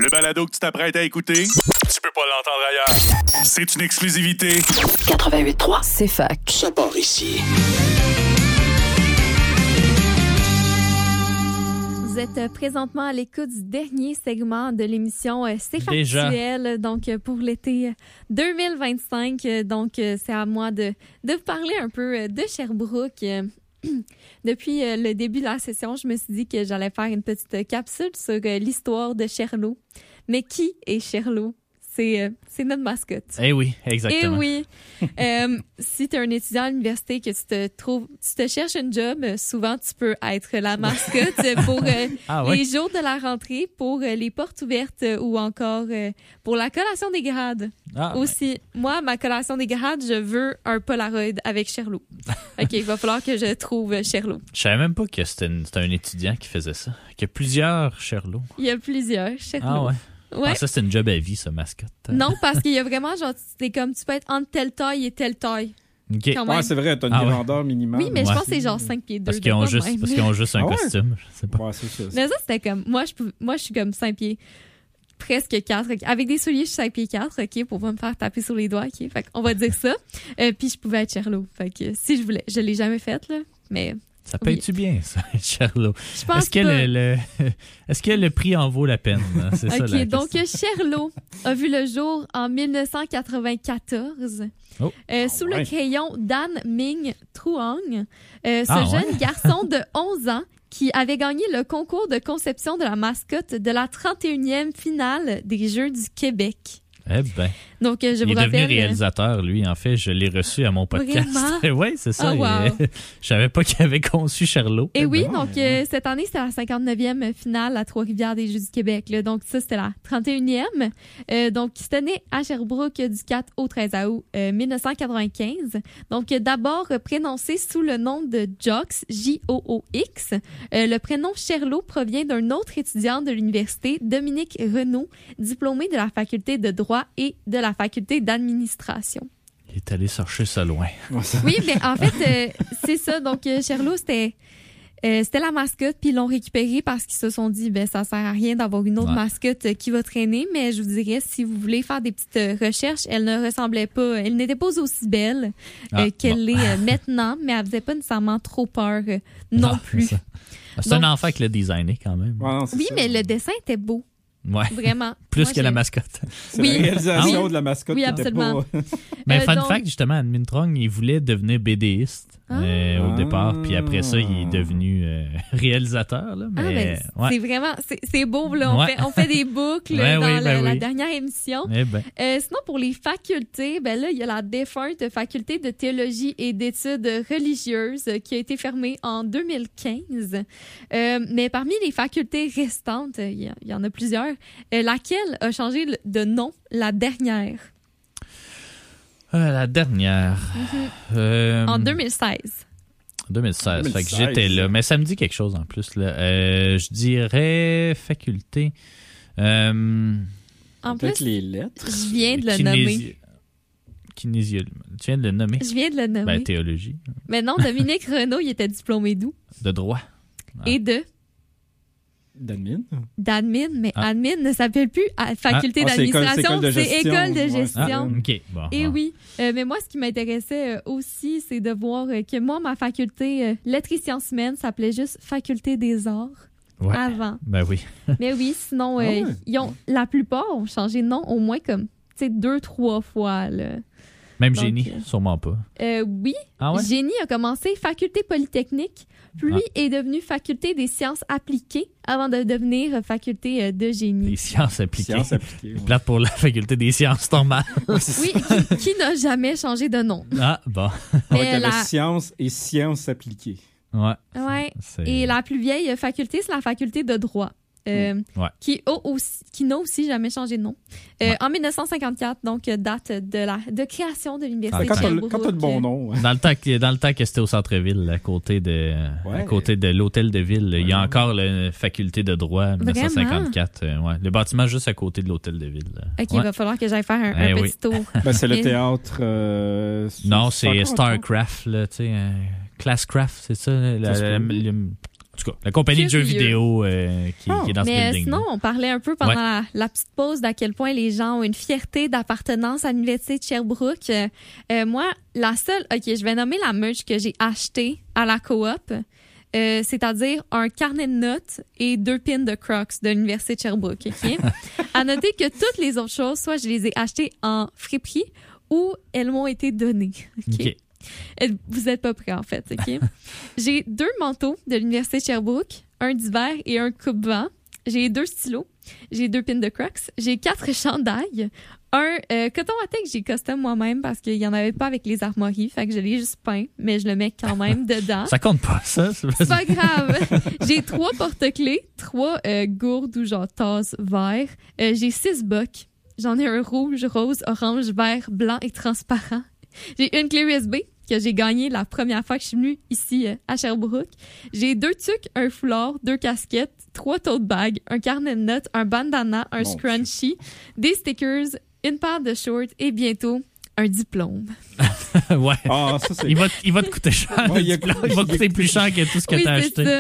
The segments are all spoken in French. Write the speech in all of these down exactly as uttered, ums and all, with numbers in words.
Le balado que tu t'apprêtes à écouter, tu peux pas l'entendre ailleurs. C'est une exclusivité. quatre-vingt-huit trois, c'est fac. Ça part ici. Vous êtes présentement à l'écoute du dernier segment de l'émission euh, C'est factuel, donc euh, pour l'été deux mille vingt-cinq. Euh, donc, euh, c'est à moi de, de vous parler un peu euh, de Sherbrooke. Euh, depuis euh, le début de la session, je me suis dit que j'allais faire une petite capsule sur euh, l'histoire de Sherlo. Mais qui est Sherlo? C'est, euh, c'est notre mascotte. Eh oui, exactement. Eh oui. euh, si tu es un étudiant à l'université, que tu te trouves, tu te cherches un job, souvent tu peux être la mascotte pour euh, ah, ouais. les jours de la rentrée, pour euh, les portes ouvertes ou encore euh, pour la collation des grades. Ah, aussi, ouais. Moi, ma collation des grades, je veux un Polaroid avec Sherlo. OK, il va falloir que je trouve Sherlo. Je savais même pas que c'était, une, c'était un étudiant qui faisait ça. Qu'il y a plusieurs Sherlo. Il y a plusieurs Sherlo. Ah ouais. Ouais. Ah, ça, c'est une job à vie, ça, mascotte. Non, parce qu'il y a vraiment, genre, c'est comme, tu peux être entre telle taille et telle taille. OK. Ouais, c'est vrai, t'as une ah, grandeur ouais. minimale. Oui, mais ouais. je pense que c'est genre cinq pieds deux. Parce qu'ils ont juste, parce qu'ils ont juste un ah ouais? costume, je sais pas. Ouais, c'est ça. Mais ça, c'était comme, moi, je, moi, je suis comme cinq pieds, presque quatre. Avec des souliers, je suis cinq pieds quatre, OK, pour pas me faire taper sur les doigts, OK. Fait qu'on va dire ça. Euh, puis je pouvais être Sherlo. Fait que si je voulais, je l'ai jamais faite, là, mais... Ça paye-tu bien, ça, Sherlo? Je pense est-ce que pas. Le, le, est-ce que le prix en vaut la peine? C'est OK, ça, la donc Sherlo a vu le jour en dix-neuf cent quatre-vingt-quatorze oh. euh, sous oh, ouais. le crayon Dan Ming Truong. Euh, ce ah, jeune ouais? garçon de onze ans qui avait gagné le concours de conception de la mascotte de la trente et unième finale des Jeux du Québec. Eh bien. Donc, euh, je il vous est rappelle, devenu réalisateur, lui. En fait, je l'ai reçu à mon podcast. Oui, c'est ça. Oh, wow. il, je savais pas qu'il avait conçu Sherlo. Et oui, donc euh, cette année, c'était la cinquante-neuvième finale à Trois-Rivières des Jeux du Québec. Là. Donc, ça, c'était la trente et unième. Euh, donc, qui se tenait à Sherbrooke du quatre au treize août euh, dix-neuf cent quatre-vingt-quinze. Donc, euh, d'abord prénoncé sous le nom de Jox, J O O X. Euh, le prénom Sherlo provient d'un autre étudiant de l'université, Dominique Renaud, diplômé de la faculté de droit et de la faculté d'administration. Il est allé chercher ça loin. Oui, mais en fait, euh, c'est ça. Donc, euh, Sherlo, c'était, euh, c'était la mascotte, puis ils l'ont récupérée parce qu'ils se sont dit, ben ça sert à rien d'avoir une autre ouais. mascotte euh, qui va traîner. Mais je vous dirais, si vous voulez faire des petites euh, recherches, elle ne ressemblait pas, elle n'était pas aussi belle euh, ah, qu'elle bon. l'est euh, maintenant, mais elle faisait pas nécessairement trop peur euh, non, non plus. C'est, c'est donc, un enfant qui l'a designé quand même. Ouais, non, oui, ça. mais le dessin était beau. Ouais. Vraiment. Plus Moi, que j'ai... la mascotte. C'est oui. la réalisation oui. de la mascotte. Oui, absolument. Pas... Mais euh, fun donc... fact, justement, Admin Trong, il voulait devenir BDiste ah. euh, au départ, puis après ça, il est devenu euh, réalisateur. Là, mais, ah, ben, ouais. C'est vraiment, c'est, c'est beau. Là. On, ouais. fait, on fait des boucles ouais, dans oui, le, ben la oui. dernière émission. Eh ben. euh, sinon, pour les facultés, ben là, il y a la défunte faculté de théologie et d'études religieuses qui a été fermée en deux mille quinze. Euh, mais parmi les facultés restantes, il y, y en a plusieurs, euh, laquelle a changé de nom la dernière? Euh, la dernière. Mm-hmm. Euh, en deux mille seize. deux mille seize. deux mille seize. Fait que j'étais là. Mais ça me dit quelque chose en plus. Là. Euh, je dirais faculté. Euh, en Peut-être plus, les lettres. Je viens de le kinési... nommer. Kinésiologie. Tu viens de le nommer? Je viens de le nommer. Ben, théologie. Mais non, Dominique Renaud, il était diplômé d'où? De droit. Ah. Et de? D'admin? D'admin, mais ah. admin ne s'appelle plus faculté ah. Ah, d'administration, c'est école, c'est c'est école de gestion. Ah, OK. Bon, Et bon. oui, euh, mais moi, ce qui m'intéressait euh, aussi, c'est de voir euh, que moi, ma faculté euh, lettres et sciences humaines s'appelait juste faculté des arts ouais. avant. Ben oui. Mais oui, sinon, euh, ah ouais. ils ont, la plupart ont changé de nom au moins comme deux, trois fois. Là. Même Donc, génie, sûrement pas. Euh, oui, ah ouais? Génie a commencé faculté polytechnique, puis ah. est devenu faculté des sciences appliquées avant de devenir faculté de génie. Des sciences appliquées. Sciences appliquées. Ouais. Plate pour la faculté des sciences normales. Oui, qui, qui n'a jamais changé de nom. Ah, bon. Mais la... sciences et sciences appliquées. Ouais. Ouais. Et la plus vieille faculté, c'est la faculté de droit. Euh, ouais. qui, a aussi, qui n'a aussi jamais changé de nom. Euh, ouais. En dix-neuf cent cinquante-quatre, donc date de la de création de l'université ah, de Sherbrooke. Quand tu as le bon nom. Dans le temps que, dans le temps que c'était au centre-ville, à côté de, ouais. à côté de l'hôtel de ville, ouais. il y a encore la faculté de droit dix-neuf cent cinquante-quatre. Euh, ouais. Le bâtiment juste à côté de l'hôtel de ville. Là. OK, ouais. il va falloir que j'aille faire un, eh un oui. petit tour. Ben, c'est le théâtre... Euh, non, c'est Starcraft, là, tu sais... Euh, Classcraft, c'est ça? La, la, la, En tout cas, la compagnie Curieux. de jeux vidéo euh, qui, Oh. qui est dans Mais ce building. sinon, on parlait un peu pendant Ouais. la, la petite pause d'à quel point les gens ont une fierté d'appartenance à l'Université de Sherbrooke. Euh, euh, moi, la seule... OK, je vais nommer la merch que j'ai achetée à la coop, euh, c'est-à-dire un carnet de notes et deux pins de Crocs de l'Université de Sherbrooke. OK? À noter que toutes les autres choses, soit je les ai achetées en friperie ou elles m'ont été données. OK? OK. Vous êtes pas prêts, en fait, OK? J'ai deux manteaux de l'Université de Sherbrooke, un d'hiver et un coupe-vent. J'ai deux stylos, j'ai deux pins de Crocs, j'ai quatre chandails, un euh, coton à que j'ai custom moi-même parce qu'il y en avait pas avec les armoiries, fait que je l'ai juste peint, mais je le mets quand même dedans. Ça compte pas, ça. C'est pas grave. J'ai trois porte-clés, trois euh, gourdes ou genre tasses verts. Euh, j'ai six bocs. J'en ai un rouge, rose, orange, vert, blanc et transparent. J'ai une clé U S B que j'ai gagnée la première fois que je suis venue ici euh, à Sherbrooke. J'ai deux tucs, un foulard, deux casquettes, trois tote bags, un carnet de notes, un bandana, un Mon scrunchie, des stickers, une paire de shorts et bientôt un diplôme. Ouais. Ah, ça, c'est... Il va, il va te coûter cher. Ouais, le il a- diplôme. il va coûter plus cher que tout ce que Oui, t'as c'est acheté.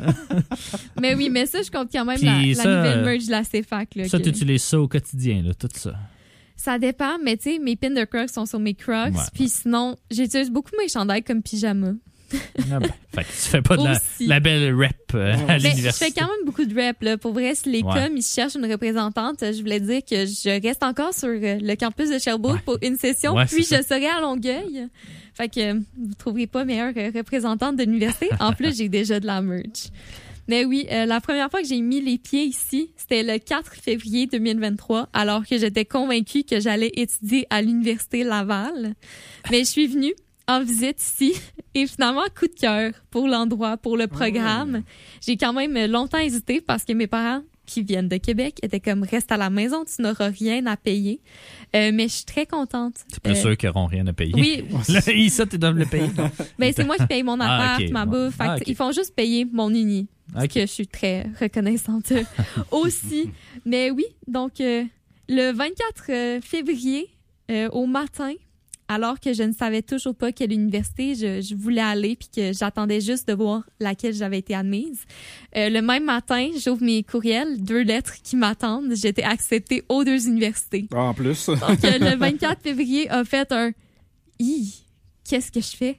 ça. Mais oui, mais ça, je compte quand même Puis la, la ça, nouvelle euh, merch de la C F A C. Là, Ça, que- tu utilises ça au quotidien, là, tout ça. Ça dépend, mais tu sais, mes pins de Crocs sont sur mes Crocs. Ouais. Puis sinon, j'utilise beaucoup mes chandails comme pyjama. Ah ben, fait que tu fais pas de la, Aussi. la belle rep euh, à Mais je l'université. fais quand même beaucoup de rap. Là. Pour vrai, si les Ouais. coms, ils cherchent une représentante, je voulais dire que je reste encore sur euh, le campus de Sherbrooke Ouais. pour une session, Ouais, puis c'est je serai à Longueuil. Fait que euh, vous ne trouverez pas meilleure euh, représentante de l'université. En plus, j'ai déjà de la merch. Mais oui, euh, la première fois que j'ai mis les pieds ici, c'était le quatre février deux mille vingt-trois, alors que j'étais convaincue que j'allais étudier à l'Université Laval. Mais je suis venue en visite ici et finalement, coup de cœur pour l'endroit, pour le programme. J'ai quand même longtemps hésité parce que mes parents, qui viennent de Québec, étaient comme « Reste à la maison, tu n'auras rien à payer. Euh, » Mais je suis très contente. C'est plus Euh, sûr qu'ils n'auront rien à payer. Oui, Là, ça, tu dois le payer. ben c'est moi qui paye mon Ah, appart, ok, ma bon. bouffe. Fait Ah, que ok. Ils font juste payer mon uni. Ce Ok. que je suis très reconnaissante aussi. Mais oui, donc euh, le vingt-quatre euh, février euh, au matin, alors que je ne savais toujours pas quelle université je, je voulais aller puis que j'attendais juste de voir laquelle j'avais été admise. Euh, le même matin, j'ouvre mes courriels, deux lettres qui m'attendent. J'étais acceptée aux deux universités. Ah, en plus. Donc euh, le vingt-quatre février a fait un « Hi, qu'est-ce que je fais? »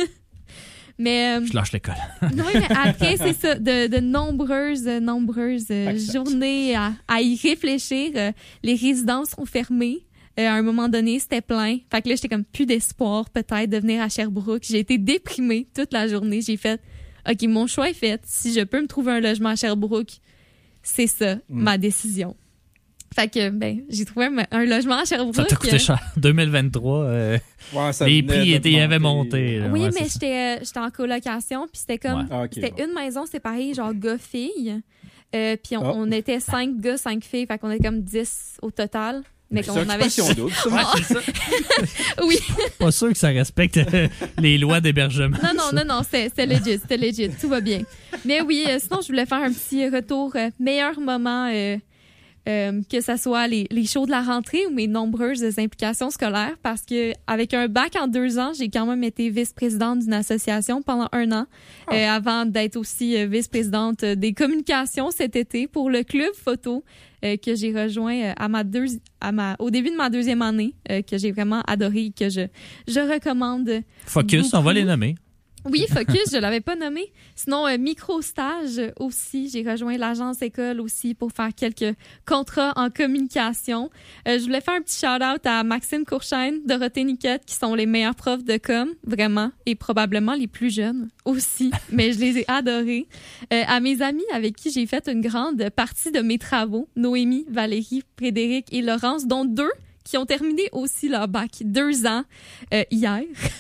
Mais euh, Je lâche l'école. non, mais après, c'est ça, de, de nombreuses, nombreuses euh, Accept. journées à, à y réfléchir. Euh, les résidences sont fermées. Euh, à un moment donné, c'était plein. Fait que là, j'étais comme plus d'espoir peut-être de venir à Sherbrooke. J'ai été déprimée toute la journée. J'ai fait, OK, mon choix est fait. Si je peux me trouver un logement à Sherbrooke, c'est ça, ma décision. Fait que, ben, j'ai trouvé un, un logement à Sherbrooke. Ça t'a coûté cher. deux mille vingt-trois, euh, Ouais, ça les venait prix étaient, ils avaient d'augmenter. monté. là. Oui, Ouais, mais c'est ça. j'étais euh, j'étais en colocation, puis c'était comme... Ouais. Ah, ok, C'était bon. une maison séparée, genre gars-filles. Euh, puis on, Ah. on était cinq gars, cinq filles. Fait qu'on était comme dix au total. Mais C'est qu'on avait. occupation double, ça. Ouais, c'est ça. Oui. Pas sûr que ça respecte euh, les lois d'hébergement. Non, non, non, non, c'était c'était legit. C'était legit. Tout va bien. Mais oui, euh, sinon, je voulais faire un petit retour. Euh, meilleur moment, euh, euh, que ce soit les, les shows de la rentrée ou mes nombreuses implications scolaires. Parce que avec un bac en deux ans, j'ai quand même été vice-présidente d'une association pendant un an. Euh, avant d'être aussi euh, vice-présidente euh, des communications cet été pour le club photo euh, que j'ai rejoint euh, à ma deux, à ma, au début de ma deuxième année, euh, que j'ai vraiment adoré et que je, je recommande. Focus, on va les nommer. Oui, Focus, je l'avais pas nommé. Sinon, euh, micro-stage aussi. J'ai rejoint l'agence école aussi pour faire quelques contrats en communication. Euh, je voulais faire un petit shout-out à Maxime Courchaine, Dorothée Niquette, qui sont les meilleurs profs de com, vraiment, et probablement les plus jeunes aussi, mais je les ai adorés. Euh, à mes amis avec qui j'ai fait une grande partie de mes travaux, Noémie, Valérie, Frédéric et Laurence, dont deux qui ont terminé aussi leur bac deux ans euh, hier.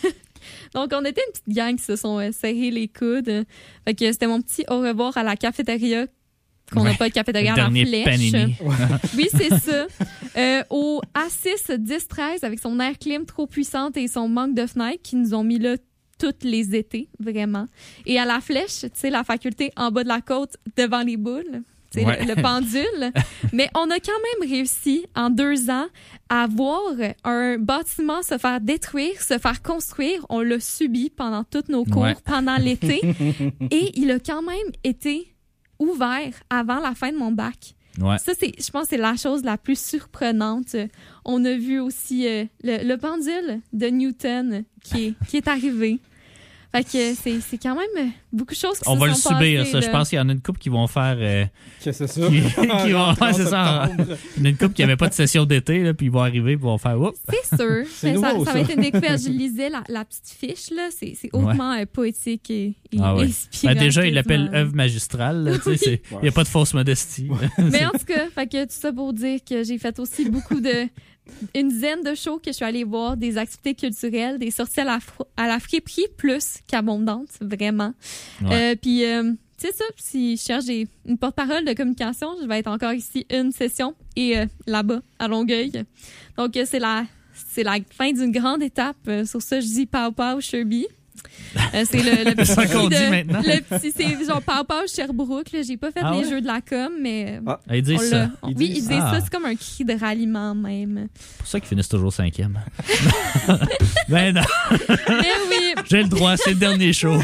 Donc, on était une petite gang qui se sont euh, serrés les coudes. Fait que c'était mon petit au revoir à la cafétéria, qu'on n'a Ouais. pas de cafétéria Le à la dernier flèche. panini. Oui, c'est ça. Euh, au A six dix treize, avec son air clim trop puissante et son manque de fenêtres, qui nous ont mis là tous les étés, vraiment. Et à la flèche, tu sais, la faculté en bas de la côte, devant les boules. Ouais. le, le pendule. Mais on a quand même réussi en deux ans à voir un bâtiment se faire détruire, se faire construire. On l'a subi pendant tous nos cours, Ouais. pendant l'été. Et il a quand même été ouvert avant la fin de mon bac. Ouais. Ça, c'est, je pense que c'est la chose la plus surprenante. On a vu aussi euh, le, le pendule de Newton qui est, qui est arrivé. Fait que c'est, c'est quand même beaucoup de choses qui On se va le sont subir, passées, ça. là. Je pense qu'il y en a une couple qui vont faire. Euh, Qu'est-ce que c'est ça? qui, qui vont, ouais, c'est ça. septembre. Il y en a une couple qui n'avait pas de session d'été, là, puis ils vont arriver, puis ils vont faire. Oups. C'est sûr. C'est Mais ça, nouveau, ça ça. va être une découverte. Je lisais la, la petite fiche, là. C'est, c'est hautement euh, poétique et, et Ah ouais. inspirant. Ben déjà, il l'appelle quasiment. œuvre magistrale. là, tu sais, c'est- Il Ouais. n'y a pas de fausse modestie. Mais en tout cas, fait que tout ça pour dire que j'ai fait aussi beaucoup de. Une dizaine de shows que je suis allée voir, des activités culturelles, des sorties à la, fr- à la friperie plus qu'abondantes, vraiment. Ouais. Euh, Puis, euh, c'est ça, si je cherche des, une porte-parole de communication, je vais être encore ici une session et euh, là-bas, à Longueuil. Donc, euh, c'est la, c'est la fin d'une grande étape. Euh, sur ça, je dis Pow Pow Sherby. Euh, c'est le, le petit C'est ça qu'on cri dit de- maintenant. Le petit, c'est genre Pow Pow Sherbrooke. Là. J'ai pas fait Ah les ouais? jeux de la com, mais Ah. Ils disent on ça. l'a. Ils Oui, disent ils ça. disent Ah. ça. C'est comme un cri de ralliement même. C'est pour ça qu'ils finissent toujours cinquième. Ben non, Mais oui. j'ai le droit, c'est le dernier show.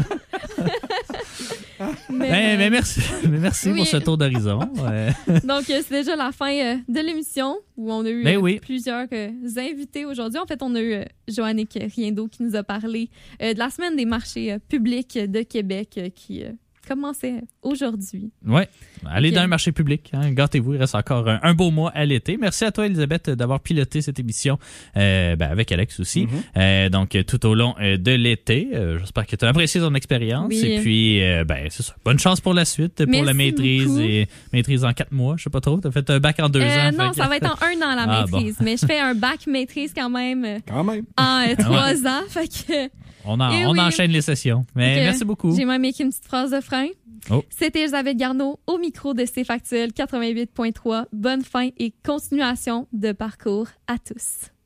Mais, Ben, euh, ben, merci, ben, merci oui. pour ce tour d'horizon. Ouais. Donc, euh, c'est déjà la fin euh, de l'émission où on a eu Ben euh, oui. plusieurs euh, invités aujourd'hui. En fait, on a eu euh, Joannick Riendo qui nous a parlé euh, de la semaine des marchés euh, publics de Québec euh, qui euh, commençait aujourd'hui. Ouais. Allez Ok. dans un marché public. Hein. Gâtez-vous, il reste encore un, un beau mois à l'été. Merci à toi, Elisabeth, d'avoir piloté cette émission euh, ben, avec Alex aussi. Mm-hmm. Euh, donc, euh, tout au long euh, de l'été. Euh, j'espère que tu as apprécié ton expérience. Oui. Et puis, euh, ben, c'est ça. Bonne chance pour la suite, pour Merci la maîtrise. beaucoup. Et maîtrise en quatre mois, je sais pas trop. Tu as fait un bac en deux Euh, ans. non, fait que- ça va être en un an la Ah, maîtrise, mais je fais un bac maîtrise quand même euh, Quand même. en euh, trois ouais. ans. Fait que On, en- Eh on oui. enchaîne les sessions. Mais Ok. merci beaucoup. j'ai même écrit une petite phrase de frein. Oh. C'était Elisabeth Garneau au micro de C Factuel quatre-vingt-huit point trois. Bonne fin et continuation de parcours à tous.